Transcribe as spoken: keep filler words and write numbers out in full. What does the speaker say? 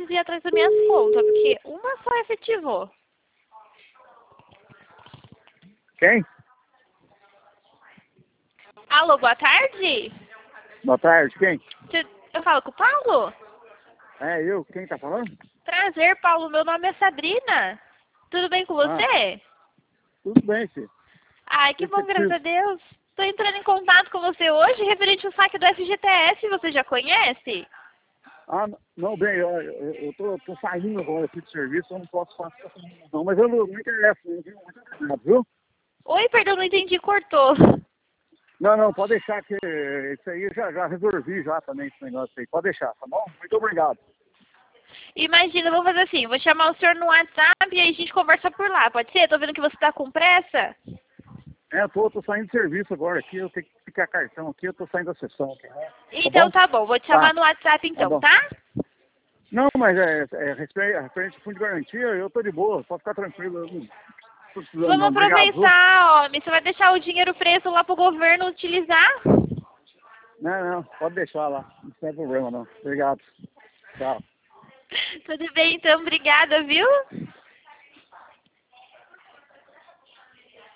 preciso ir atrás das minhas contas, porque uma só efetivou. Quem? Alô, boa tarde? Boa tarde, quem? Eu falo com o Paulo? É, eu? Quem tá falando? Prazer, Paulo. Meu nome é Sabrina. Tudo bem com você? Ah, tudo bem, filho. Ai, que bom, graças a Deus. Tô entrando em contato com você hoje referente ao saque do F G T S. Você já conhece? Ah, não, bem, eu, eu, eu tô, tô saindo agora aqui do serviço, eu não posso fazer não, mas eu não me interesso, não, viu? Muito obrigado, viu? Oi, perdão, não entendi, cortou. Não, não, pode deixar que isso aí eu já, já resolvi já também, esse negócio aí. Pode deixar, tá bom? Muito obrigado. Imagina, vou fazer assim, vou chamar o senhor no WhatsApp e aí a gente conversa por lá, pode ser? Tô vendo que você tá com pressa. É, eu tô, tô saindo de serviço agora aqui, eu tenho que ficar cartão aqui, eu tô saindo da sessão aqui, né? Tá Então bom? tá bom, vou te Tá, chamar no WhatsApp tá então, bom. tá? Não, mas é, é referente referente ao fundo de garantia, eu tô de boa, pode ficar tranquilo, eu não tô precisando Vamos não. Obrigado, viu? aproveitar, homem. Você vai deixar o dinheiro preso lá pro governo utilizar? Não, não, pode deixar lá, não tem problema não. Obrigado. Tchau. Tudo bem, então. Obrigada, viu?